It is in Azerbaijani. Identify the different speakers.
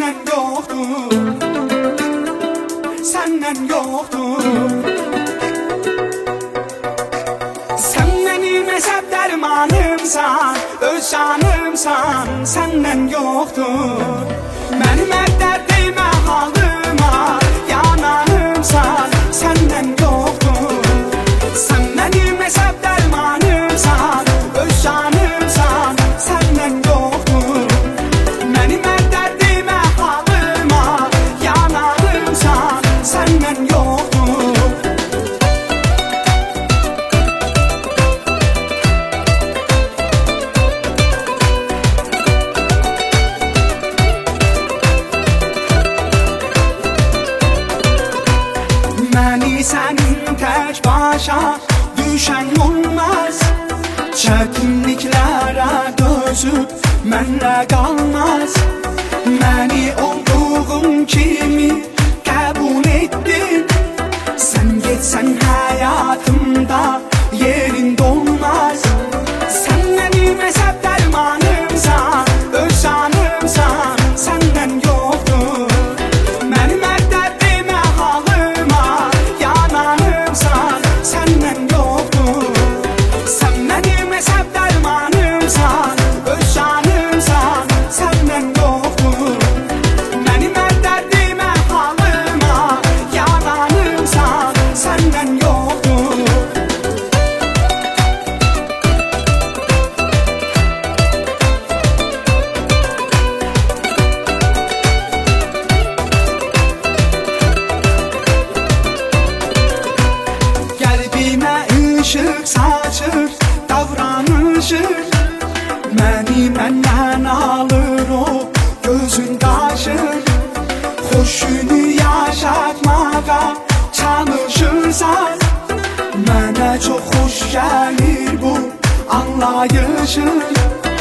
Speaker 1: Səndən yoxdur, səndən yoxdur. Sən mənim əsəb dərmanımsan, öz canımsan, səndən yoxdur. Mənim hər dərdimə, halıma yananımsan, səndən yoxdur. Sən mənim əsəb dərmanımsan, öz canımsan, səndən yoxdur. Mənim hər dərdimə, halıma yananımsan, səndən yoxdur. Məni sənin tək başa düşən olmaz. Çətinliklərə dözüb mənlə qalmaz. Məni olduğum kimi qəbul etdin. Sən getsən həyatımda yerin dolmaz. Sən mənim əsəb dərmanımsan, öz canımsan, səndən yoxdur. Mənim hər dərdimə, halıma yananımsan, səndən yoxdur. Sən mənim əsəb dərmanımsan, öz canımsan, səndən yoxdur. Mənim hər dərdimə, halıma yananımsan, səndən yoxdur. Qəlbimə ışıq saçır, davranışır. Məni məndən alır o, gözün qaşır. Xoşunu yaşatmağa çalışırsan, mənə çox xoş gəlir bu anlayışın.